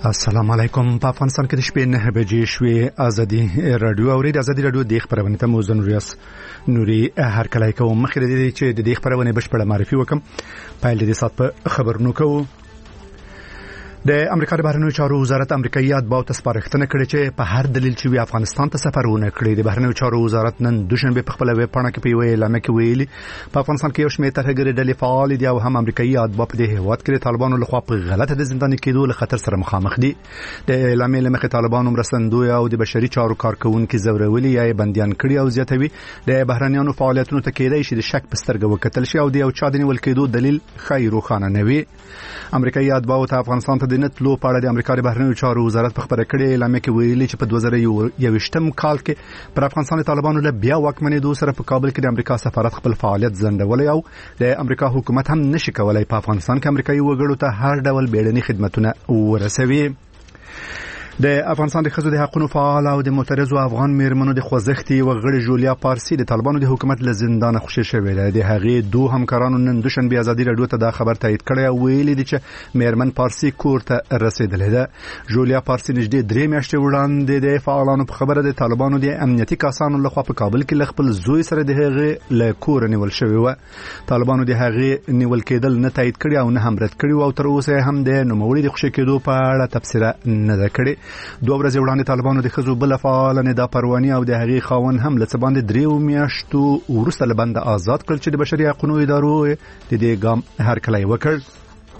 السلام علیکم. په افغانستان کې د شپې 9 بجې شوې. ازادي رادیو اورید. ازادي رادیو د خبرونه ته موزن ریاس نوري هر کله کوم مخکې د دې چې د خبرونه بشپړه معرفي وکم. پایل د سات په خبرونو کوو. د امریکا د بهرنیو چارو وزارت امریکایي اتباعو ته سپارښتنه کړې چې په هر دلیل چې وی افغانستان ته سفر ونه کړي. د بهرنیو چارو وزارت نن دوشنبه په خپل ویب پاڼه کې په یوه اعلامیه کې ویلي په افغانستان کې یو شمېر ترهګري ډلې فعال دي او هم امریکایي اتباع په دې هیواد کې د طالبانو لخوا په غلطه د زنداني کېدو له خطر سره مخامخ دي. د اعلامیې له مخې طالبانو مرستندوی او د بشري چارو کارکونکو زورولي یا بنديان کړي او زیاتوي د بهرنیانو فعالیتونو ته کېدای شي د شک په سترګه وکتل شي او د یو چا د نیول کېدو دلیل خیر روښانه نه وي. امریکایي اتباعو ته افغانستان ته د نتلو په اړه د امریکا د بهرنیو چارو وزارت په خبره کړې اعلامیه کې ویلي چې په 2021 کال کې پر افغانستان طالبانو له بیا واکمنېدو سره په کابل کې د امریکا سفارت خپل فعالیت ځنډولی او د امریکا حکومت هم نشي کولای په افغانستان کې امریکایي وګړو ته هر ډول بیړني خدماتونه ورسوي. د افغانستان د خزو د حقوقو فعال او د معترضو افغان میرمنو د خوځښتي وغړي جولیا پارسي د طالبانو د حکومت له زندان خوشی شوې ده. د هغې دوه همکارانو نن دوشنبه ازادي رادیو ته دا خبر تایید کړی او ویلي دي چې میرمن پارسي کور ته رسیدلې ده. جولیا پارسي نږدې 3 میاشتې وړاندې د فعالانو په خبره د طالبانو د امنیتي کسانو لخوا په کابل کې خپل زوی سره د هغې له کور نیول شوی و. طالبانو د هغې نیول کېدل نه تایید کړی او نه هم رد کړی او تر اوسه هم د نوموړي د خوشی کېدو په اړه تفسیر نه ده کړې. 2 ورځې وړاندې طالبانو د خزو بل فعال ندا پرواني او د هغې خاون هم لڅ باندې 3 میاشتو ورسته لبند آزاد کړل چې د بشري حقوقو ادارو د دې ګام هرکلی وکړ.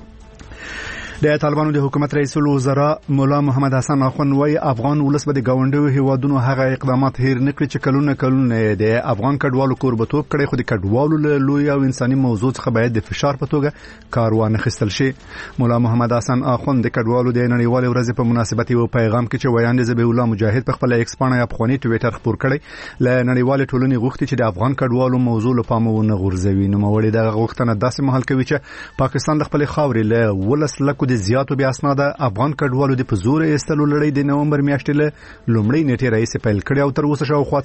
د طالبانو د حکومت رئیس الوزرا مولا محمد حسن اخوند وايي افغان ولس به د گاونډیو هیوادونو هغه اقدامات هیر نه کړي چې کلونه د افغان کډوالو کوربتوب کړي خو د کډوالو له لوی او انساني موضوع څخه باید د فشار په توګه کار وانه خستل شي. مولا محمد حسن اخوند د کډوالو د نړیوال ورځ په مناسبت یو پیغام کې چې ویاند زبیح الله مجاهد په خپل ایکس باندې افغاني ټویټر خبر کړي ل نړیوال ټولنې غوښتي چې د افغان کډوالو موضوع له پامه ونه غورځوي. نو موري د غوښتنه داسې محل کوي چې پاکستان د خپل خاورې له ولس لکو د زیاتو بیا د افغان کډوالو د پزور ایستلو لړۍ د نومبر میاشتې له لومړۍ نیټې راهیسې پیل کړې او تر اوسه شاوخوا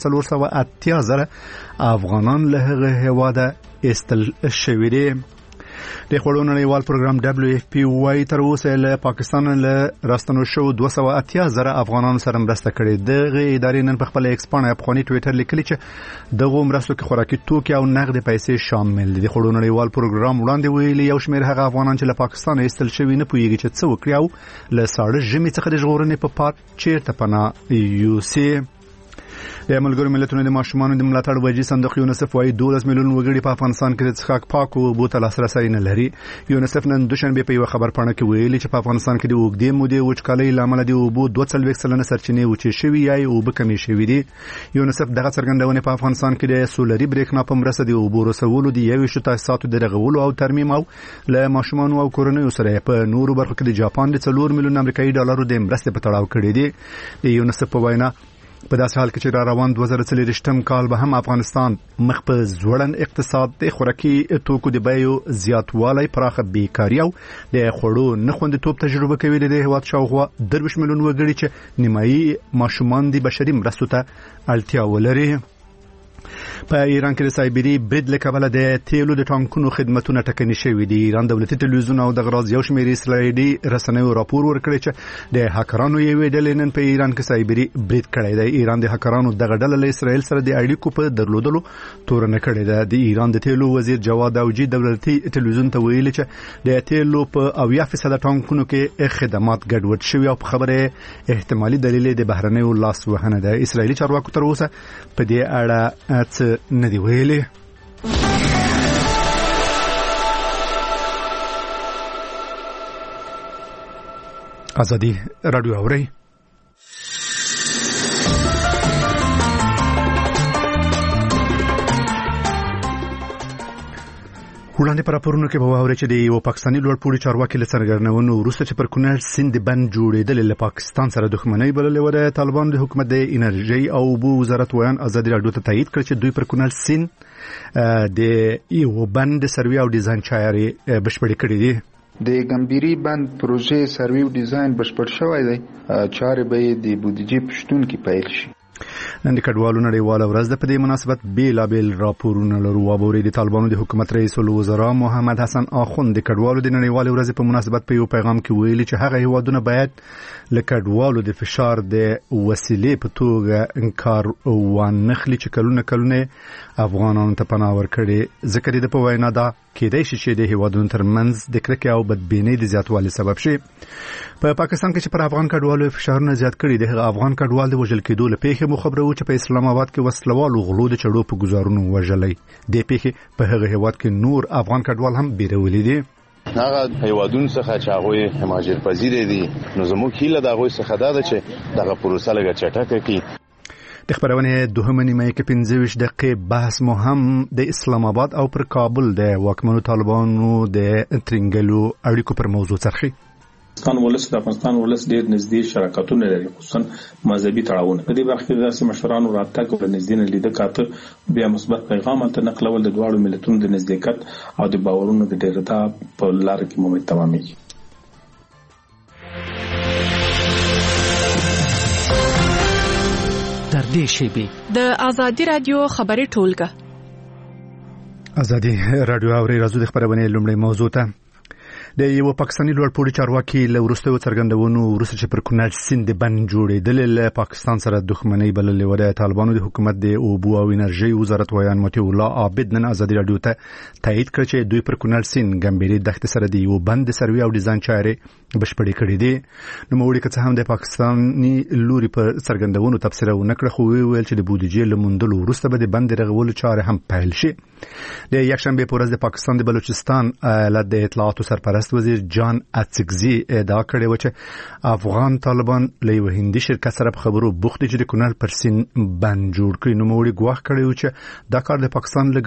480,000 افغانان له هغه هیواده ایستل شوي دي. د خړو نړیوال پروګرام WFP وايي تر اوسه له پاکستان له راستنو شو 280,000 افغانانو سره مرسته کړې. دغه ادارې نن په خپل ایکسپانه افغاني ټویټر لیکلي چې دغه مرستو کې خوراکي توکي او نقد پیسې شامل دي. د خړو نړیوال پروګرام وړاندې ویلي یو شمېر هغه افغانان چې له پاکستان ایستل شوي نه پوهیږي چې څه وکړي او له ساړه ژمي څخه د ژغورنې په پات چیرته پناه یوسي. د ملګرو ملتونو د ماشومانو د ملاتړ وجې صندوق یونیسف وايي 12 میلیون وګړي په افغانستان کې د څښاک پاکو اوبو ته لاسرسی نه لري. یونیسف نن دوشنبه په یو خبر پاڼه کې ویلي چې په افغانستان کې د اوږدې مودې وچکالۍ لامل د اوبو 42% سرچینې وچې شوي یا اوبه کمې شوي دي. یونیسف دغه څرګندونه په افغانستان کې د سولري بریښنا په مرسته د اوبو رسولو د 21 تاسیساتو د رغولو او ترمیم او له ماشومانو او کورنیو سره په نورو برخو کې د جاپان د 4 میلیون امریکایي ډالرو د مرستې په تړاو کړی دي. د یونیسف په وینا په داسې حال کې چې را روان 2023 کال به هم افغانستان مخ په ځوړن اقتصاد د خوراکي توکو د بیو زیاتوالی پراخه بیکاري او د خوړو نه خوندیتوب تجربه کوي. د هیواد شاوخوا 23 میلیون وګړي چې نیمایي ماشومان د بشري مرستو ته اړتیا ولري. په ایران کې د سایبری برید له کبله د تیلو د ټانکونو خدماتونه ټکني شوي دي. ایران دولتي تلویزیون او د غراز یو شمېر اسرائیلي رسنیو راپور ورکړی چې د هکرانو یوې ډلې نن په ایران کې سایبری برید کړی دی. ایران د هکرانو دغه ډله له اسرائیل سره د اړیکو په درلودلو تورنه کړې ده. د ایران د تیلو وزیر جواد اوجی دولتي تلویزیون ته ویلي چې د تیلو په 80% ټانکونو کې خدمات ګډوډ شوي او په خبره احتمالي دلیل د بهرنیو لاس وهنه ده. اسرائیلي چارواکو تر اوسه په دې اړه څه نه دی ویلي. ازادي رادیو اوري. وړاندې پر راپورونو کې به واوري چې د یو پاکستاني لوړپوړي چارواکي له څرګندونو وروسته چې پر کونړ سیند بند جوړېدل له پاکستان سره دښمنۍ بللې و. د طالبانو د حکومت د انرژي او اوبو وزارت ویان ازادي رادیو ته تایید کړ چې دوی پر کونړ سیند د یو بند سروي او ډیزاین چاري بشپړې کړې دي. د ګمبيري بند پروژې سروي او ډیزاین بشپړ شوی دی. چارې به د بودیجې پښتون کې پیل شي. نن د کډوالو نړیواله ورځ د په دې مناسبت بیلابل راپورونه لرو. وابوري د طالبانو د حکومت رئیس الوزرا محمد حسن آخوند د کډوالو د نړیواله ورځ په مناسبت په یو پیغام کې ویلي چې هغه هیوادونه باید له کډوالو د فشار د وسیلې په توګه انکار وانخلي چې کلونه افغانانو ته پناه ورکړي، ځکه د په وینا دا کېدای شي چې د هیوادونو ترمنځ د کرکې او بدبینۍ د زیاتوالي سبب شي. په پاکستان کې چې پر افغان کډوالو فشارونه زیات کړي، د افغان کډوال د وژل کېدو له پیښې مو خبرو چې په اسلام آباد کې وسلوالو غلو د چړو په گزارونو وژلې. د پیښې په هغه هیواد کې نور افغان کډوال هم بیرولې دي. هغه هیوادون څخه چې هغه مهاجر پذیر دي، نو زموږ هیله د هغه څخه دا ده چې دغه پروسه لږ چټکه کړي. د خبرونه دوهمه نیمه کې 15 دقیقې بحث مهم د اسلام آباد او پر کابل د واکمنو طالبانو د ترنګلو اړیکو پر موضوع څرخي. د افغانستان ولس ډېر نږدې شراکتونه لري، خصوصا مذهبي تړاوونه. په دې برخه کې داسې مشرانو راتګ او نږدې نه لیده کاته بیا مثبت پیغام ته نقلول د دواړو ملتونو د نزدېکت او د باورونو د ډیرښت په لار کې مو تمامېږي. تر دې شیبې د ازادي رادیو خبري ټولګه. ازادي رادیو اوري راځو د خبرونه لومړی موضوع ته. د یو پاکستاني لوړپوړي چارواکي له وروستیو څرګندونو وروسته چې پر کونړ سیند بند جوړېدل له پاکستان سره دښمنۍ بللې و. د طالبانو د حکومت د اوبو او انرژي وزارت ویان مطیع الله عابد نن ازادي رادیو ته تایید کړ چې دوی پر کونړ سیند ګمبيري دښتې سره د یو بند سروي او ډیزاین چارې بشپړې کړې دي. نو موږ که څه هم د پاکستاني لوري پر څرګندونو تفسیر ونکړه، خو ویل چې د بودیجې لمندلو وروسته به د بند رغولو چارې هم پیل شي. د یکشنبه په ورځ د پاکستان د بلوچستان ایالت د اطلاعاتو سرپرست وزیر جان اتسکزي ادعا کړې و چې افغان طالبان له یو هندي شرکت سره په خبرو بوخت دي چې د کونړ پر سیند بند جوړ کړي. نو موږ ګواښ کړی و چې دا کار د پاکستان له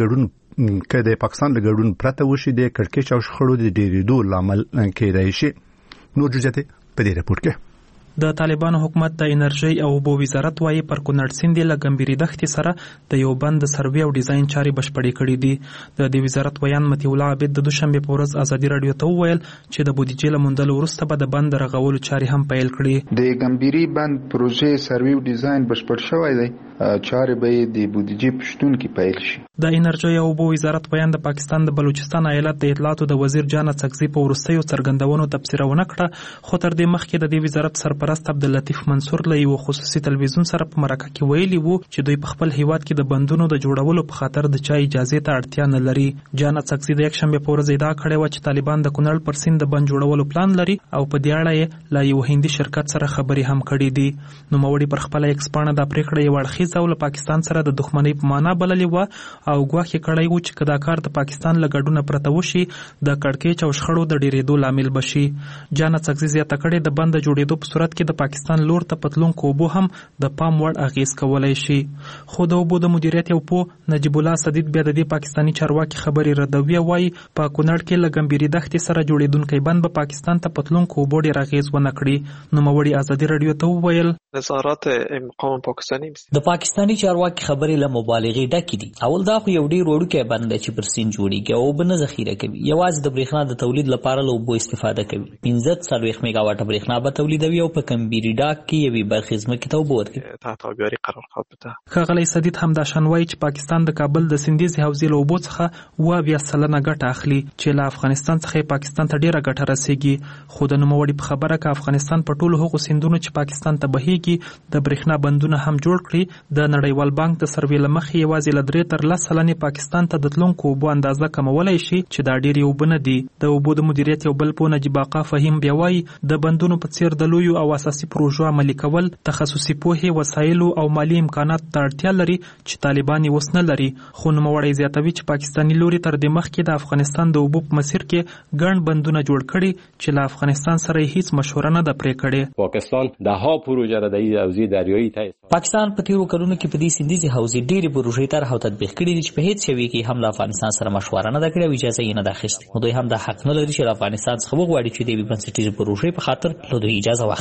ګډون پرته وشي د کړکېچ او شخړو د ډېرېدو لامل کېدای شي. نور جزئیات په دې راپور کې. د طالبانو حکومت د انرژي او اوبو وزارت وايي پر کونړ سیند له ګمبيري دښتې سره د یو بند سروي او ډیزاین چارې بشپړې کړې دي. د دې وزارت ویان مطیع الله عابد د دوشنبه په ورځ ازادي رادیو ته وویل چې د بودیجې له موندلو وروسته به د بند رغولو چارې هم پیل کړي. د ګمبيري بند پروژې سروي او ډیزاین بشپړ شوی دی، چارې به د بودیجې پښتون کې پیل شي. د انرژي او اوبو وزارت ویان د پاکستان د بلوچستان ایالت د اطلاعاتو د وزیر جان اتسکزي په ورستیو څرګندونو تفسیر ونکړه، خو تر دې مخکې د دې وزارت سرپرست عبداللطیف منصور له یو خصوصي تلویزیون سره په مرکه کې ویلي وو چې دوی په خپل هیواد کې د بندونو د جوړولو په خاطر د چا اجازه ته اړتیا نه لري. جان اتسکزي د یکشنبه په ورځ ادعا کړې و چې طالبان د کونړ پر سیند د بند جوړولو پلان لري او په دې اړه یې له یو هندي شرکت سره خبرې هم کړې دي. نو موړي پر خپل ایکس پاڼه د پریکړې یو اړخیز او له پاکستان سره د دښمنۍ په معنا بللې و او ګواښ کړی و چې کدا کار د پاکستان له ګډونه پرته وشي د کړکېچ او شخړو د ډیرېدو لامل بشي. جان اتسکزي زیاته کړې د بند جوړېدو په صورت کې د پاکستان لور ته پتلون کوبو هم د پام وړ اغیز کولای شي. خو د اوبو د مدیریت یو په نجیب الله صدیق بیا د دې پاکستانی چارواکي خبري ردوي وایي په کونړ کې له ګمبيري دښتې سره جوړېدونکي بند په پاکستان ته پتلون کوبو ډیر اغیز ونه کړي. نو موړي ازادي رادیو ته وویل نظارات مقام پاکستانی د پاکستانی چارواکي خبري له مبالغې ډکې دي. اول دا خو یو ډیر وړوکی بند چې پر سین جوړیږي او بنه ذخیره کوي، یوازې د برېښنا د تولید لپاره له اوبو استفاده کوي. 15 میگاواټ برېښنا به تولیدوي او په ګمبيري ډاک کې یوې برخې ځمکې ته اوبه ورکوي. تحت آبیاري قرارگاه بده. ښاغلی صدیق همداشان وایي چې پاکستان د کابل د سندیز حوزې له اوبو څخه 80% ګټه اخلي چې له افغانستان څخه پاکستان ته ډیره ګټه رسیږي. خو د نوموړي په خبره کې افغانستان په ټولو هغو سیندونو چې پاکستان ته بهیږي د برېښنا بندونه هم جوړ کړي. د نړیوال بانک د سروې له مخې یوازې له 3 تر 10% پاکستان ته د تلونکو اوبو اندازه کمولای شي چې دا ډېرې اوبه نه دي. د اوبو د مدیریت یو بل پوه نجیب آقا فهیم بیا وایي د بندونو په څیر د لویو او اساسي پروژو عملي کول تخصصي پوهې، وسایلو او مالی امکاناتو ته اړتیا لري چې طالبان یې اوس نه لري. خو نوموړی زیاتوي چې پاکستاني لوري تر دې مخکې د افغانستان د اوبو په مسیر کې ګڼ بندونه جوړ کړي چې له افغانستان سره هیڅ مشوره نه ده پرې کړې. پاکستان دهها پروژه را د حوزې دریایي ته پاکستان په تیرو کلونو کې په دې سیندیزي حوزې ډېرې پروژې طرح او تطبیق کړي دي چې په هیڅ یوې کې هم له افغانستان سره مشوره نه ده کړې او اجازه یې نه ده اخیستې. نو دوی هم د حق نه لري چې له افغانستان څخه وغواړي چې د یوې بنسټیزې پروژې په خاطر له دوی اجازه واخلي.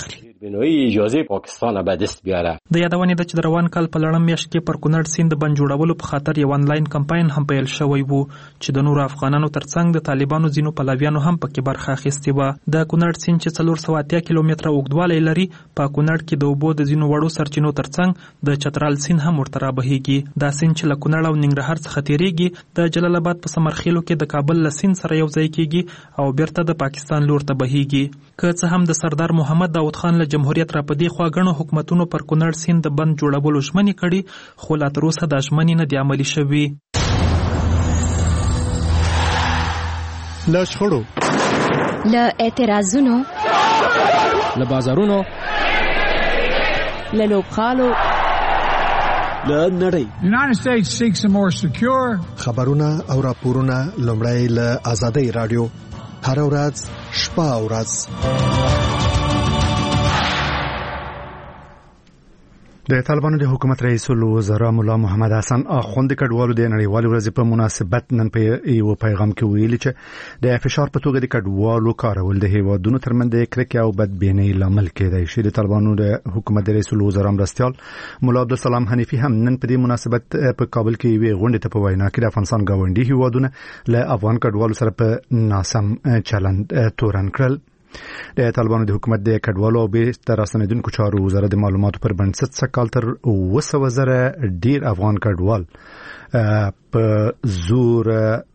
بنوي اجازه پاکستان به دست بیاره. د یادونې د روان کال په لړم میاشت کې پر کونړ سیند بند جوړولو په خاطر یو انلاین کمپاین هم پیل شوی وو چې د نورو افغانانو ترڅنګ د طالبانو ځینو پلویانو هم پکې برخه اخیستې و. د کونړ سیند چې 480 کیلومتره اوږدوالی لري په کونړ کې د اوبو د ځینو وړو سرچینو ترڅنګ د چترال سیند هم ورته رابهیږي. دا سیند چې له کونړ او ننګرهار څخه تیریږي د جلال آباد په سمرخیلو کې د کابل له سیند سره یو ځای کیږي او بیرته د پاکستان لور ته بهیږي. که څه هم د سردار محمد داود خان له جمهوریت را پدې خوا غنو حکومتونو پر کونړ سیند د بند جوړولو ژمنې کړي خو لا تر اوسه د ژمنې نه دی عملي شوي. له شخړو، له اعتراضونو، له بازارونو، له لوبغالو، له نړۍ. United States seeks a more secure. خبرونه او راپورونه لومړی له آزادۍ رادیو هر ورځ شپه او ورځ. د طالبانو د حکومت رئیس الوزرا مولا محمد حسن اخوند کډوالو د نړیوال ورځ په مناسبت نن په یو پیغام کې ویلي چې د فشار په توګه د کډوالو کارول د هیوادونو ترمنځ د کرکې او بدبینۍ لامل کېدای شي. د طالبانو د حکومت رئیس الوزرا مرستیال مولا عبدالسلام حنیفي هم نن په دې مناسبت په کابل کې وی غونډه ته په وینا کې د افغانستان گاونډي هیوادونه له افغان کډوالو سره په ناسم چلند تورن کړل. د طالبانو د حکومت د کډوالو او بیرته راستنیدونکو چارو وزارت د معلوماتو پر بنسټ سکهال تر 200,000 ډیر افغان کډوال په زور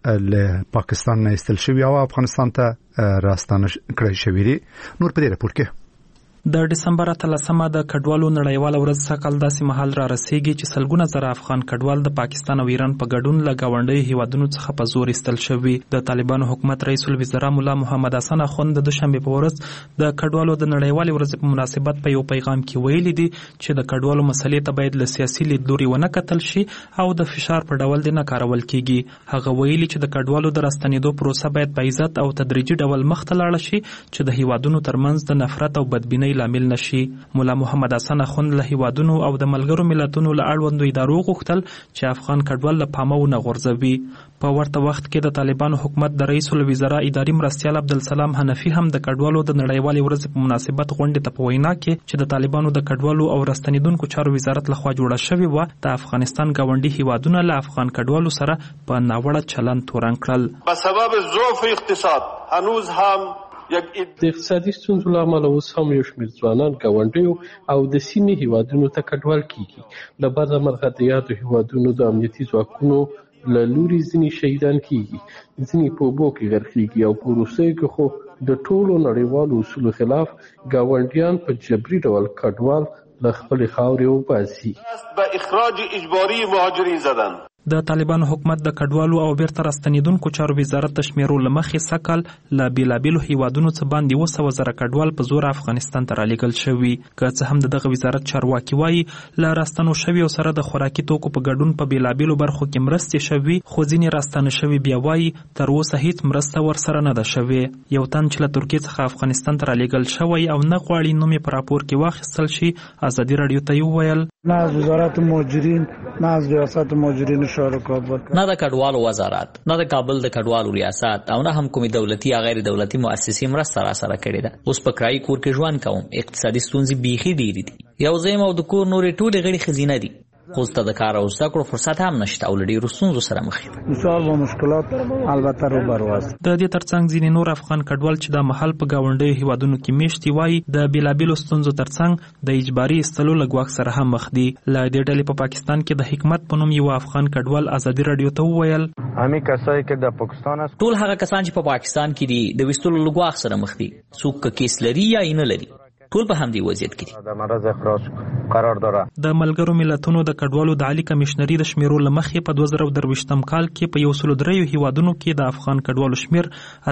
له پاکستان نه ایستل شوی او افغانستان ته راستانه کړی شوی دي. نور په دې راپور کې د ډسمبر 13مه د کډوالو نړیواله ورځ سکهال داسې مهال را رسیږي چې سلګونه زره افغان کډوال د پاکستان او ایران په ګډون له گاونډي هیوادونو څخه په زور ایستل شوي. د طالبانو حکومت رئیس الوزرا مولا محمد حسن اخوند د دوشنبه په ورځ د کډوالو د نړیواله ورځ په مناسبت په یو پیغام کې ویلي دي چې د کډوالو مسلې ته باید له سیاسي لیدلوري ونه کتل شي او د فشار په ډول نه کارول کیږي. هغه ویلي چې د کډوالو د راستنیدو پروسه باید په عزت او تدریجي ډول مخ ته لاړ شي چې د هیوادونو ترمنځ د نفرت او بدبینۍ لامل نشي. مولا محمد حسن اخوند له هیوادونو او د ملګرو ملتونو له اړوندو ادارو غوښتل چې افغان کډوال له پامه ونه غورځوي. په ورته وخت کې د طالبانو حکومت د رئیس الوزرا اداري مرستیال عبدالسلام حنفي هم د کډوالو د نړیوالې ورځې په مناسبت غونډې ته په وینا کې چې د طالبانو د کډوالو او راستنیدونکو چارو وزارت لخوا جوړه شوې و د افغانستان گاونډي هیوادونه له افغان کډوالو سره په ناوړه چلند تورن کړل. په سبب ضعف اقتصاد هنوز هم د اقتصادي ستونزو له امله اوس هم یو شمېر ځوانان ګاونډیو او د سیمې هیوادونو ته کډوال کیږي. له بعده مرغه د یادو هیوادونو د امنیتي ځواکونو له لوري ځینې شهیدان کیږي، ځینې په اوبو کې غرقیږي او په وروستیو کې خو د ټولو نړیوالو اصولو خلاف ګاونډیان په جبري ډول کډوال له خپلې خاورې وباسي. به اخراج اجباري مهاجرین زدن. د طالبانو حکومت د کډوالو او بیرته راستنیدونکو چارو وزارت د شمیرو له مخې سکهال له بیلابیلو هیوادونو څخه باندې 200,000 کډوال په زور افغانستان ته رالیږل شوي. که څه هم دغه وزارت چارواکي وایي له راستنو شویو سره د خوراکي توکو په ګډون په بیلابیلو برخو کې مرستې شوي، خو ځینې راستنه شوي بیا وایي تر اوسه هیڅ مرسته ورسره نه ده شوې. یو تن چې له ترکیې څخه افغانستان ته رالیږل شوی او نه غواړي نوم یې په راپور کې واخیستل شي ازادي رادیو ته وویل نه از وزارت مهاجرین نه از ریاست مهاجرین شهر کابل نه د کډوالو وزارت نه د کابل د کډوالو ریاست او نه هم کومې دولتي یا غیر دولتي مؤسسې مرسته را سره کړې ده. اوس په کرایي کور کې ژوند کوم، اقتصادي ستونزې بیخي ډېرې دي، یو ځای او د کور نورې ټولې غړي ښځینه دي، خو ته د کار او زده کړو فرصت هم نشته او له ډېرو ستونزو سره مخ دي. مثال و مشکلات البته روبرو است. د دې ترڅنګ ځینې نور افغان کډوال چې د محل په گاونډي هیوادونو کې میشتي وایي د بیلابیلو ستونزو ترڅنګ د اجباري استلو له ګواښ سره هم مخ دي. له دې ډلې په پاکستان کې د حکمت په نوم یو افغان کډوال ازادي رادیو ته وویل همي کسای کې د پاکستان ټول هغه کسان چې په پاکستان کې دي د وستلو له ګواښ سره مخ دي، څوک کیس لري یا نه لري، ټول په همدې وضعیت کې دي. د مرز اخراج قرار داره. د ملګرو ملتونو د کډوالو د عالی کمشنري د شمیرو له مخې په 2023م کال کې په 103 هیوادونو کې د افغان کډوالو شمیر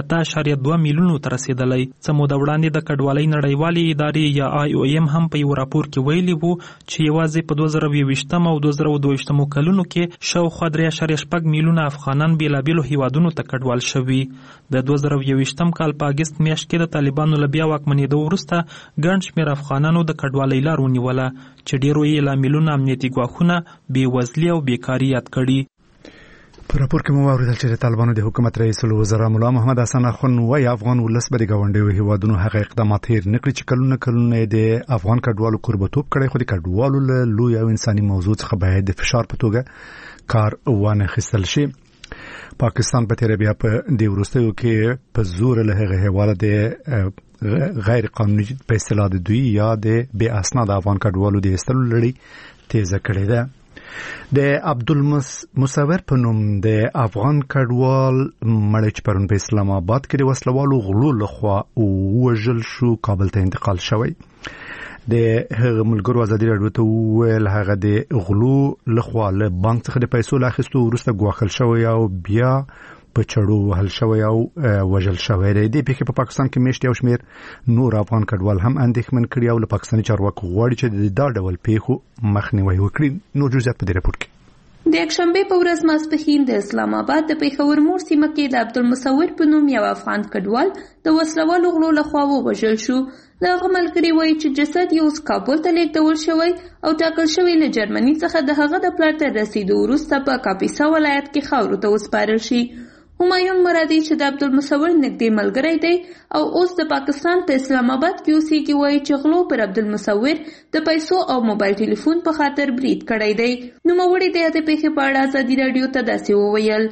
8.2 میلیونو ته رسیدلی. څه موده وړاندې د کډوالۍ نړیوالې ادارې یا IOM هم په یو راپور کې ویلي وو چې یوازې په 2020م او 2022م کلونو کې شاوخوا 3.8 میلیونه افغانان بیلابیلو هیوادونو ته کډوال شوي. د 2022م کال په اگست میاشت کې د طالبانو له بیا واکمنېدو وروسته ګڼ شمېر افغانانو د کډوالۍ لار ونیوله چې ډېرو یې لاملونه امنیتي ګواښونه، بېوزلي او بیکاري یاد کړي. په راپور کې مو اوریدل چې طالبانو د حکومت رئیس الوزرا مولا محمد حسن اخوند وايي افغان ولس به د غونډې هیوادونو هغه اقدامات هیر نکړي چې کلونه د افغان کډوالو قربتوب کړي، خو د کډوالو له لوی او انساني موضوع څخه باید د فشار په توګه کار وانه خستل شي. پاکستان په تیر بیا په د ورستیو کې په زور له هغه حواله د غیر قانوني په اصطلاح د دوی یا د بے اسناد افغان کډوالو د استلو لړۍ تیزه کړې ده. د عبدالمصور په نوم د افغان کډوال مړ چې پرون په اسلام آباد کې د وسلوالو غلو لخوا وژل شو، کابل ته انتقال شوی. د هغه ملګرو ازادي راډیو ته ویل هغه د غلو لخوا له بانک څخه د پیسو لاخستو وروسته ګواښل شوی او بیا په چړو وهل شوی او وژل شوی دی. د پیښې په پاکستان کې میشت یو شمیر نور افغان کډوال هم اندېښمن کړي او له پاکستاني چارواکو غواړي چې دا ډول پیښو مخنیوي وکړي. نور جزئیات په دې راپور کې. د یکشنبه په ورځ ماسپښین د اسلام آباد د پیښور مور سیمه کې د عبدالمصور په نوم یو افغان کډوال د وسلوالو غلو لخوا ووژل شو. د هغه ملګري وایي چې جسد یې اوس کابل ته لیږدول شوی او ټاکل شوی له جرمني څخه د هغه د پلار تر رسیدو وروسته په کاپیسا ولایت کې خاورو ته وسپارل شي. همایون مرادي چې د عبدالمصور نږدې ملګری دی او اوس د پاکستان په اسلام آباد کې اوسېږي وایي چې غلو پر عبدالمصور د پیسو او موبایل ټلیفون په خاطر برید کړی دی. نوموړي د دې پیښې په اړه ازادي راډیو ته داسې وویل: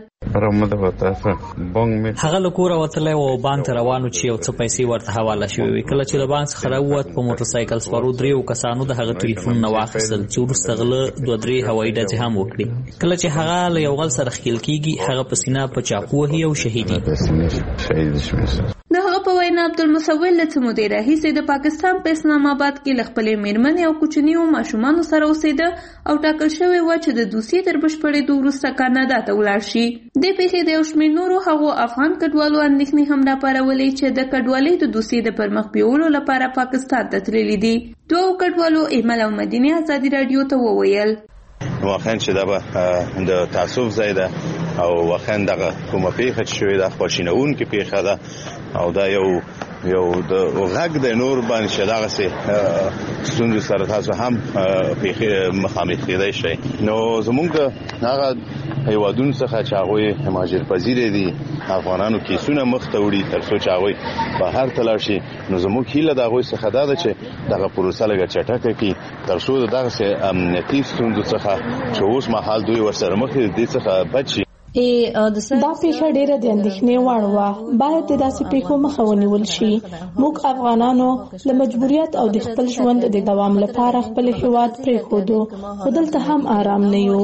هغه له کوره وتلی و او بانک ته روانو چې یو څه پیسې ورته حواله شوې وې. کله چې له بانک څخه راووت په موټر سایکل سپرو 3 کسانو د هغه ټلیفون نه واخیستل چې وروسته غله 2-3 هوایي ډزې هم وکړي. کله چې هغه له یو غل سره ښکېل کېږي هغه په سینه په چاقو وهي او شهیدي. د هغه په وینا عبدالمصور له څه مودې راهیسې د پاکستان په اسلام آباد کې له خپلې مېرمنې او کوچنیو ماشومانو سره اوسېده او ټاکل شوی و چې د دوسیې تر بشپړېدو وروسته کاناډا ته ولاړ شي. دې پیښې د یو شمېر نورو هغو افغان کډوالو اندېښنې هم راپارولې چې د کډوالۍ د دوسیې د پرمخ بیولو لپاره پاکستان ته تللي دي. دوو کډوالو ایمل او مدینه ازادي راډیو ته وویل: واقعا چې دا به د تعصب ځای ده او واقعا دغه کومه پیښه چې شوې ده خواشینونکې پیښه ده او دا یو د غږ د نور باندې چې دغسې ستونزو سره تاسو هم پیښې مخامخ کېدای شئ. نو زمونږ هغه هیوادونو څخه چې هغوی مهاجر پذیره دي افغانانو کیسونه مخ ته وړي تر څو چې هغوی بهر ته لاړ شي، نو زموږ هیله د هغوی څخه دا ده چې دغه پروسه لږه چټکه کړي تر څو د دغسې امنیتي ستونزو څخه چې اوس مهال دوی ورسره مخ دي دې څخه بچ شي. دا پیښه ډیره د اندېښنې وړ وه. باید د داسې پیښو مخه ونیول شي. موږ افغانانو له مجبوریت او د خپل ژوند د دوام لپاره خپل هیواد پرېښودو، خو دلته هم آرام نه یو.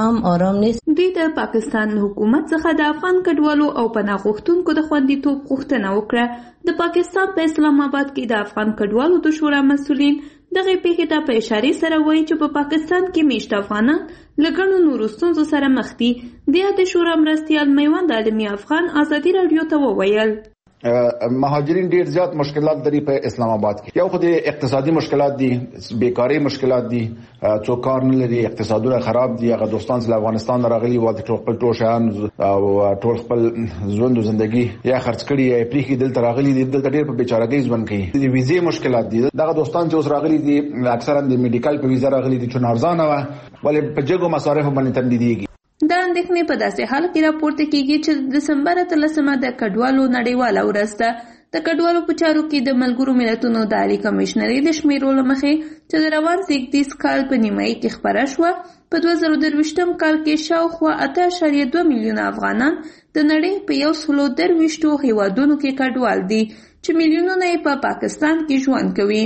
دوی د پاکستان حکومت څخه د افغان کډوالو او پناه غوښتونکو د خوندیتوب غوښتنه وکړه. د پاکستان په اسلام آباد کې د افغان کډوالو د شورا مسؤلین دغه پیښې ته په اشارې سره وایي چې په پاکستان کې میشت افغانان له ګڼو نورو ستونزو سره مخ دي. د شورا مرستیال میوند عالمي افغان ازادي راډیو ته وویل: مهاجرین ډیر زیات مشکلات لري په اسلام آباد کې. یو خو د اقتصادي مشکلات دي، بیکاری مشکلات دي، څوک کار نه لري، اقتصادونه خراب دي. هغه دوستان چې افغانستان راغلي و د خپل ټوشان او ټول خپل ژوند او ژوندۍ یا خرڅ کړي یا پریخي دلته راغلي دي، دلته ډیر په بیچارهګۍ ژوند کوي. د ویزې مشکلات دي. دغه دوستان چې اوس راغلي دي اکثرا د میډیکل په ویزا راغلي دي چې ارزانه و ولې په جګو مصارف باندې تمدیديږي. دا اندېښنې په داسې حال کې راپورته کیږي چې د دسمبر 13 د کډوالو نړیواله ورځ ده. د کډوالو په چارو کې د ملګرو ملتونو د عالی کمشنري د شمیرو له مخې چې د روان زیږدیز کال په نیمایي کې خپره شوه، په 2023 کال کې شاوخوا 8.2 میلیونه افغانان د نړۍ په 123 هیوادونو کې کډوال دي چې میلیونونه یې په پاکستان کې ژوند کوي.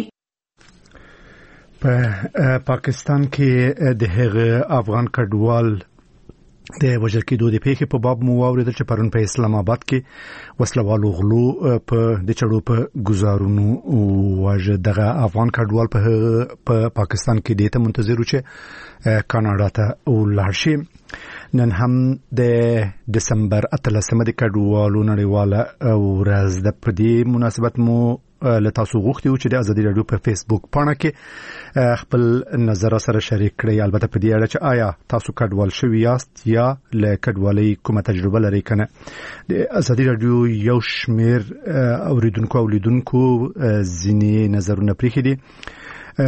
په پاکستان کې د هغه افغان کډوال د وژل کېدو د پیښې په باب مو واورېدل چې پرون په اسلام آباد کې وسلوالو غلو په د چړو په گزارونو واژه دغه افغان کډوال په پاکستان کې دیته منتظر و چې کاناډا ته ولاړ شي. نن هم د دسمبر 13 د کډوالو نړیواله ورځ ده. په دې مناسبت مو له تاسو غوښتي چې د ازادي راډیو په فیسبوک پاڼه کې خپل نظر سره شریک کړئ. البته په دې اړه چې آیا تاسو کډوال شوي یاست یا له کډوالۍ کومه تجربه لرئ کنه. د ازادي راډیو یو شمیر اوریدونکو ځینې نظرونه پریښي دي.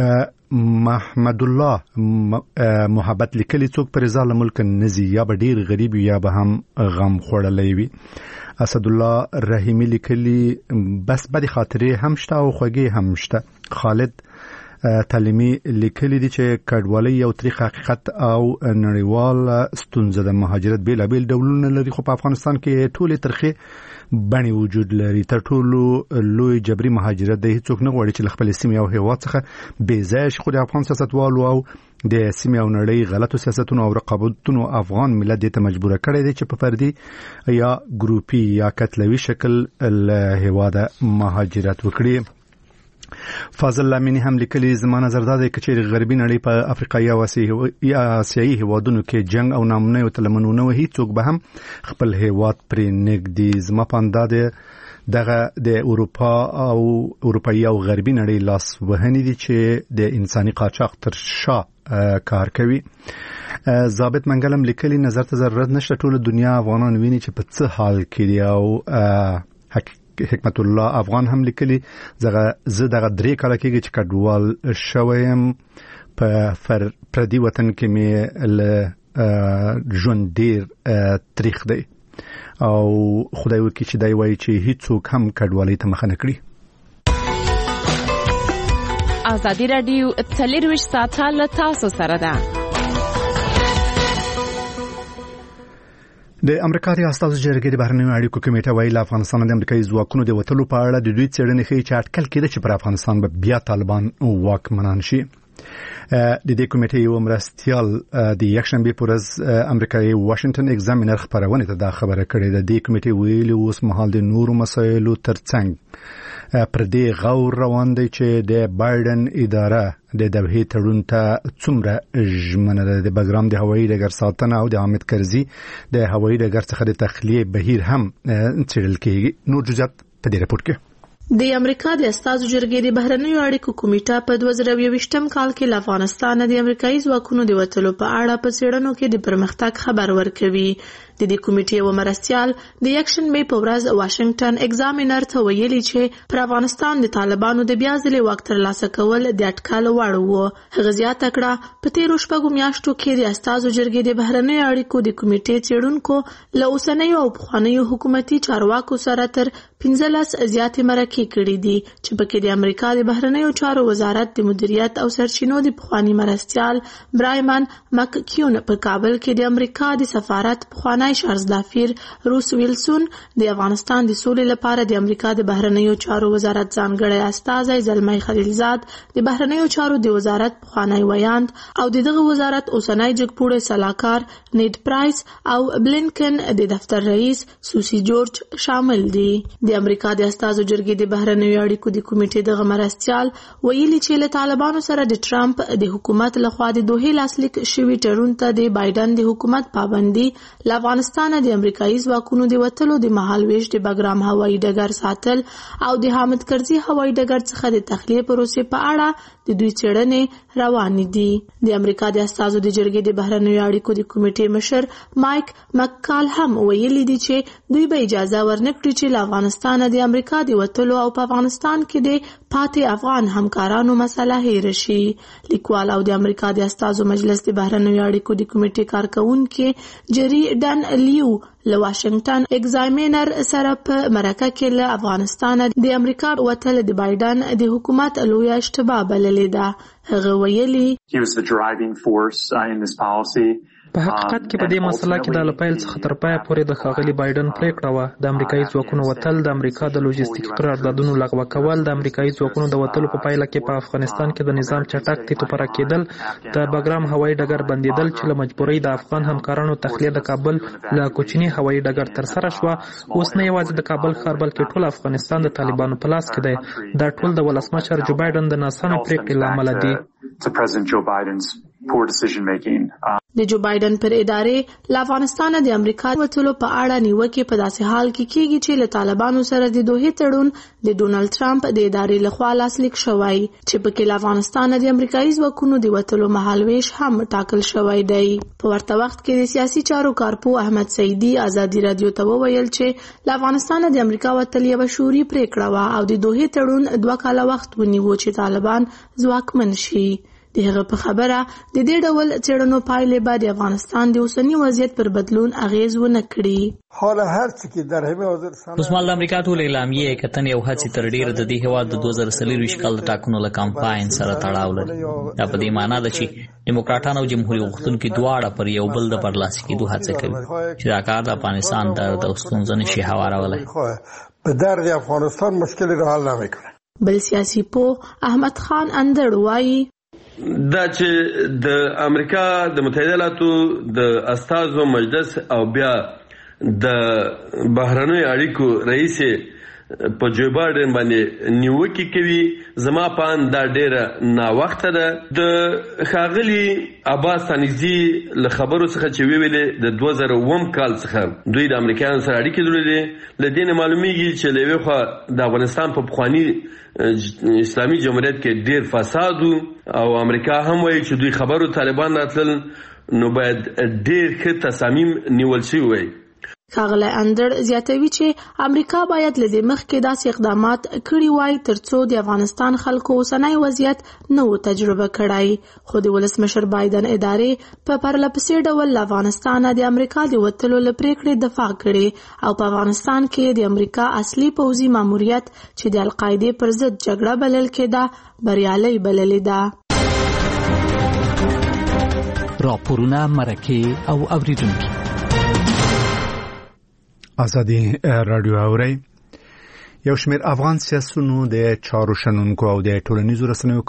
محمد الله محبت لیکلي څوک پر ځاله ملک نزي یا به ډیر غریب یا به هم غم خوړلې وي. اسد الله رحیمی لیکلي بس بدی خاطرې هم شته او خوږې هم شته. خالد تعلیمی لیکلي دي چې کډوالۍ یو تاریخ حقیقت او نړیوال ستونزه د مهاجرت بیلابیل ډولونه لري، خو په افغانستان کې ټولې ترخې بڼې وجود لري. تر ټولو لوی جبري مهاجرت د هیڅوک نه غواړي چې خپل سیمې او هیواد څخه بې ځایه شي، خو د افغان سیاستوالو او د سیمې او نړۍ غلطو سیاستونو او رقابتونو افغان ملت ته مجبور کړی دی چې په فردي یا ګروپي یا قتلوي شکل له هیواده مهاجرت وکړي. فاضل لامینی هم لیکلي زما نظر دا دی چې غربي نړۍ په افریقایي او آسیایي هیوادونو کې جنگ او نامنۍ او تلمنونه وهي، څوک به هم خپل هیواد پرې نږدي. زما پاندا دی دغه د اروپایي او غربي نړۍ لاس وهنې دي چې د انساني قاچاق تر شا کار کوي. ضابط منګلم لیکلي نظر ته ضرورت نشته، ټول دنیا افغانان ویني چې په څه حال کې دي. او حکمت الله افغان هم لیکلي زه دغه 3 کاله کېږي چې کډوال شوم، په پردي وطن کې مې له ژوند ډیر تاریخ دی او خدای وکړي چې دای وایي چې هیڅوک هم کډوالۍ ته مخه نه کړي. ازادي رادیو 24 ساعته له تاسو سره ده. د امریکا د استازو جرګې د بهرنیو اړیکو کمیټه ویل افغانستان د امریکایي ځواکونو د وټلو په اړه د دوی څېړنې ښیي چې اټکل کېده چې پر افغانستان به بیا طالبان واکمنان شي. د دې کمیټې یو مرستیال د یکشنبه پر ورځ امریکایي واشنگټن ایگزامینر خبرونه ته دا خبره کړې ده. د کمیټې ویلي اوس مهال د نورو مسایلو ترڅنګ پر دې غور روان دی چې د بایدن اداره د دوحې تړون ته څومره ژمنه ده. د بګرام د هوایي ډګر ساتنه او د حامد کرزي د هوایي ډګر څخه د تخلیه بهیر هم څېړل کېږي. نور جزئیات په دې راپور کې. د امریکا د استازو جرګې د بهرنیو اړیکو کمیټه په 2021م کال کې له افغانستان د امریکایي ځواکونو د وټلو په اړه په څېړنو کې د پرمختګ خبر ورکوي. د دې کمیټې یو مرستیال د یکشنبه په ورځ واشنگټن ایگزامینر ته ویلي چې پر افغانستان د طالبانو د بیا ځلې واک ترلاسه کول د اټکل وړ وو. هغه زیاته کړه په تیرو شپږو میاشتو کې د استازو جرګې د بهرنیو اړیکو د کمیټې څېړونکو له اوسنیو او پخوانیو حکومتي چارواکو سره تر 15 زیاتې مرکې کړې دي چې پکې د امریکا د بهرنیو چارو وزارت د مدیریت او سرچینو د پخوانی مرستیال برایمن مککیون په کابل کې د امریکا د سفارت پخوانی شارزدافیر روس ویلسون، د افغانستان د سولې لپاره د امریکا د بهرنیو چارو وزارت ځانګړی استازی زلمی خلیلزاد، د بهرنیو چارو د وزارت پخوانی ویاند او دغه وزارت اوسنی جګپوړی سلاکار نیډ پرایس او بلینکن د دفتر رئیس سوسی جورج شامل دي. د امریکا د استازو جرګې د بهرنیو اړیکو د کمیټې د مرستیال ویلي چې له طالبانو سره د ټرمپ د حکومت لخوا د دوه لاسلیک شوی تړون ته د بایدن د حکومت پابندي له افغانستان د امریکایي ځواکونو د وټلو د مهالويش د بګرام هوایي ډګر ساتل او د حامد کرزي هوایي ډګر څخه د تخلیه پروسې په اړه د دوی څېړنې روانې دي. د امریکا د استازو د جرګې د بهرنیو اړیکو د کمیټې مشر مایک مککال هم ویلي دي چې دوی به اجازه ورنکړي چې له افغانستان د امریکا د وټلو او په افغانستان کې د پاتې افغان همکارانو مسله هېر شي. لیکوال او د امریکا د استازو مجلس د بهرنیو اړیکو د کمیټې کارکونکي جری ډن لیو له واشنگټن ایگزامینر سره په مرکه کې له افغانستان د امریکا وټل د بایدن د حکومت لوی اشتباه بللې ده. هغه ویلي په حقیقت کې په دې مسله کې د لپایل څخه تر پای پورې د ښاغلي بایدن پریکړه و د امریکایي ځواکونو وتل، د امریکا د لوجستیکي قراردادونو لغوه کول، د امریکایي ځواکونو د وتلو په پایله کې په افغانستان کې د نظام چټک تیتوپره کېدل، د بګرام هوایي ډګر بندیدل چې له مجبورۍ د افغان همکارانو تخلیه د کابل له کوچني هوایي ډګر ترسره شوه. اوس نه یوازې د کابل ښار بلکې ټول افغانستان د طالبانو په لاس کې دی. دا ټول د ولسمشر جو بایدن د ناسمې پریکړې له امله دي. د جو بایدن پر ادارې له افغانستان د امریکا وټلو په اړه نیوکې په داسې حال کې کېږي چې له طالبانو سره د دوه تړون د ډونالد ټرمپ د ادارې لخوا لاسلیک شوی چې پکې له افغانستان د امریکایي ځواکونو د وټلو مهالويش هم ټاکل شوی دی. په ورته وخت کې د سیاسي چارو کارپو احمد سعیدي ازادي رادیو ته وویل چې له افغانستان د امریکا وټل یو شوري پریکړه و او د دوه تړون 2 کاله وخت ونیو چې طالبان ځواکمن شي. د هغه په خبره د دې ډول څېړنو پایلې به د افغانستان د اوسني وضعیت پر بدلون اغیز ونه کړي. حالا هر څه کې در همه حاضر سن اوسمال د امریکا ټول اعلامیه کتن یو هڅه تر ډیر د دې هواد د 2023 کال ټاکنو له کمپاین سره تړاو لري. دا په دې معنی ده چې دیموکراتانو او جمهوریت غوښتونکو دواړه پر یو بل د برلاسي کېدو هڅه کوي چې دا کار د افغانستان د ستونزو نشي هوارولای. په درد افغانستان مشکل را حل نمیکنه. بل سیاسي پوه احمد خان اندړ وایي دا چې د امریکا د متحده ایالاتو د استازو مجلس او بیا د بهرنیو اړیکو رئیس په جو بایدن باندې نیوکه کوي زما پان دا ډیره نا وخت ده. د خاغلی عباس تنیزی له خبرو څخه چې ویلې د 2001 کال څخه دوی د امریکایانو سره اړیکې درلودې. لدین معلومیږي چې لوي خو د افغانستان په بخوانی اسلامي جمهوریت کې ډیر فساد او امریکا هم وایي چې دوی خبرو طالبان راتل نو باید ډیر ښه تصامیم نیول شي وي. ښاغلی اندړ زیاتوي چې امریکا باید له دې مخکې داسې اقدامات کړي وای ترڅو د افغانستان خلکو اوسنی وضعیت نه و تجربه کړی. خو د ولسمشر بایدن ادارې په پرله پسې ډول له افغانستانه د امریکا د وتلو له پریکړې دفاع کړې او په افغانستان کې د امریکا اصلي پوځي ماموریت چې د القاعدې پر ضد جګړه بلل کېده بریالۍ بللې ده. راپورونه مرکې او اوریدونکي ازادي رادیو اوري. یو شمېر افغان سیاسيونو د چارو شنونکو او د ټولنیزو رسنیو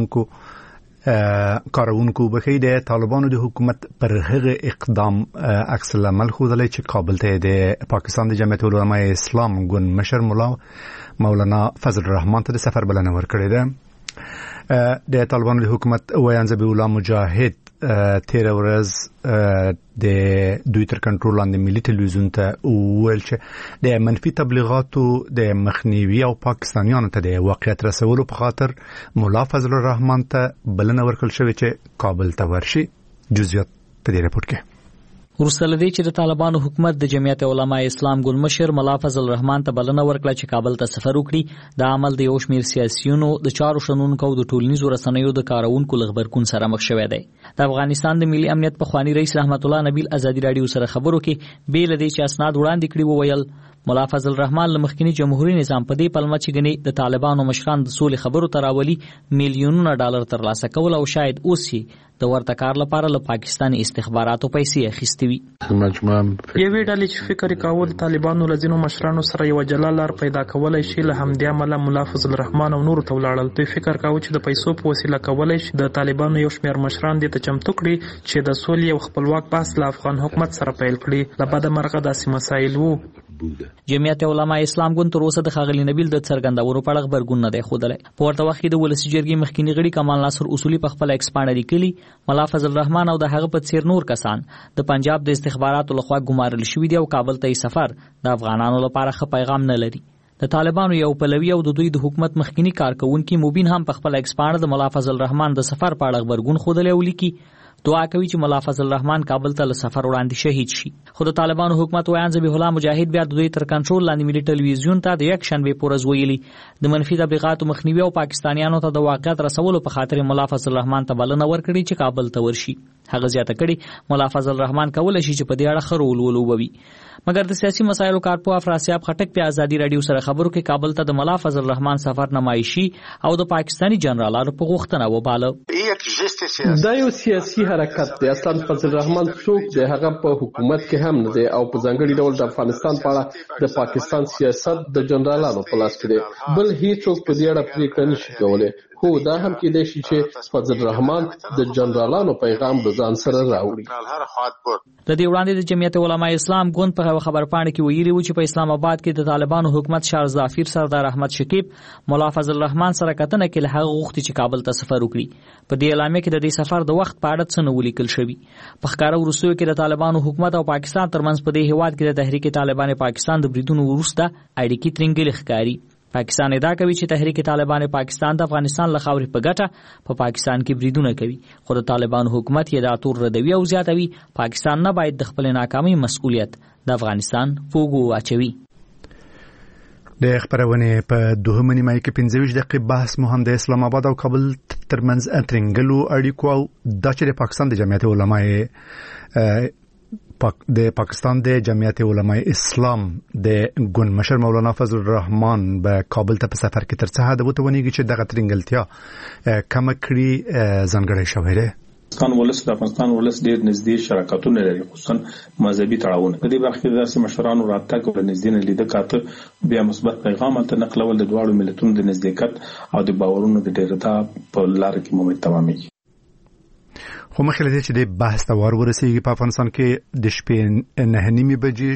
کارونکو بخې د طالبانو د حکومت پر هغه اقدام عکس العمل ښودلی چې کابل ته د پاکستان د جمعیت علماء اسلام ګوند مشر مولانا فضل الرحمن ته د سفر بلنه ورکړې ده. د طالبانو د حکومت ویان ذبیح الله مجاهد تیر ورځ د دوی تر کنټرول لاندې ملي ټلویزیون ته وویل چې د منفي تبلیغاتو د مخنیوي او پاکستانیانو ته د واقعیت رسولو په خاطر مولا فضل الرحمن ته بلنه ورکړل شوې چې کابل ته ورشي. جزئیات په دې رپورت کې. وروسته لدې چې د طالبانو حکومت د جمعیت علماء اسلام ګوند مشر مولا فضل الرحمن ته بلنه ورکړه چې کابل ته سفر وکړي، دا عمل د یو شمېر سیاسيونو د چارو شنونکو او د ټولنیزو رسنیو د کارونکو له غبرګون سره مخ شوی دی. د افغانستان د ملي امنیت پخوانی رئیس رحمت الله نبیل ازادي رادیو سره خبرو کې بیل دې چې اسناد وړاندې کړي وویل مولا فضل الرحمن له مخکنی جمهوریت نظام په دې پلمه چې غني د طالبانو مشران د سولې خبرو تراولي میلیونونه ډالر ترلاسه کول او شاید اوس د ورته کار لپاره له پاکستاني استخباراتو پیسې اخیستې وي. یوې ډلې چې فکر کاوه د طالبانو له ځینو مشرانو سره یو جلا لار پیدا کولای شي له همدې امله مولا فضل الرحمن او نورو ته ولاړل. دوی فکر کاوه چې د پیسو په وسیله کولای شي د طالبانو یو شمېر مشران دې ته چمتو کړي چې د سولې او خپلواک بحث له افغان حکومت سره پیل کړي. له بده مرغه داسې مسایل وو. جمعیت علماء اسلام ګوند تر اوسه د ښاغلي نبیل د څرګندولو په اړه غبرګون نه دی ښودلی. په ورته وخت کې د ولسي جرګې مخکني غړي کمال ناصر اصولي په خپل ایکس پاڼه لیکلي مولا فضل الرحمن او د هغه په څیر نور کسان د پنجاب د استخباراتو لخوا ګمارل شوي دي او کابل ته سفر د افغانانو لپاره ښه پیغام نه لري. د طالبانو یو پلوي او د دوی د حکومت مخکني کارکونکي مبین هم په خپل ایکس پاڼه د مولا فضل الرحمن د سفر په اړه غبرګون ښودلی او لیکي دعا کوي چې مولا فضل الرحمن کابل ته له سفر وړاندې شهید شي. خو د طالبانو حکومت ویان ذبیح الله مجاهد بیا د دوی تر کنټرول لاندې ملي ټلویزیون ته د یک شنبې په ورځ ویلي د منفي تبلیغاتو مخنیوي او پاکستانیانو ته د واقعیت رسولو په خاطر مولا فضل الرحمن ته بلنه ورکړي چې کابل ته ورشي. هغه زیاته کړي مولا فضل الرحمن کولای شي چې په دې اړه خرول ولوبوي. مګر د سیاسي مسایلو کارپوه افراسیاب خټک په ازادي رادیو سره خبرو کې کابل ته د مولا فضل الرحمن سفر نمایشي او د پاکستاني جنرالانو په غوښتنه وباله. دا یو سیاسي حرکت دی. اصلا فضل الرحمن څوک دی؟ هغه په حکومت کې هم نه دی او په ځانګړي ډول د افغانستان په اړه د پاکستان سیاست د جنرالانو په لاس کې دی. بل هیڅوک په دې اړه پریکړه نشي کولی. خو دا هم کېدای شي چې فضل الرحمن د جنرالانو پیغام د ځان سره راوړي. د دې وړاندې د جمعیت علماء اسلام ګوند په خبرپاڼه کې ویلي و چې په اسلام آباد کې د طالبانو حکومت شاه ظافر سردار احمد شکیب مولا فضل الرحمن سره کتنه کې له هغه غوښتي چې کابل ته سفر وکړي. په دې اعلامیه کې د دې سفر د وخت په اړه څه نه ولیکل شوي. په ښکاره وروستیو کې د طالبانو حکومت او پاکستان ترمنځ په دې هیواد کې د تحریک طالبان پاکستان د بریدونو وروسته اړیکې ترنګلې ښکاري. پاکستان ادعا کوي چې تحریک طالبان پاکستان د افغانستان له خاورې په ګټه په پاکستان کې بریدونه کوي. خو د طالبانو حکومت یې دا تور ردوي او زیاتوي پاکستان نه باید د خپل ناکامۍ مسؤلیت د افغانستان فوګو اچوي. د خبرونه په دوهمه نیمه کې 15 دقیقې بحث مو هم د اسلام آباد او کابل ترمنځ اترنګلو اړیکو او د پاکستان د جمعیت علماء د پاکستان د جمعیت علماء اسلام د ګوند مشر مولانا فضل الرحمن په کابل ته په سفر کې ترڅه د وتونیږي چې دغه ترنګلتیا کم کړي ځانګړی شوی دی. افغانستان ولس ډېر نږدې شراکتونه لري، خصوصا مذهبي تړاوونه. په دې برخه کې داسې مشرانو راتګ او نږدې نه لیده کاته بیا مثبت پیغام ته نقلول د دواړو ملتونو د نزدېکت او د باورونو د ډیرتا په لار کې مو تمامېږي. خو مخکې له دې چې د بحث ته ورسېږي په افغانستان کې د شپې 9:30 بجې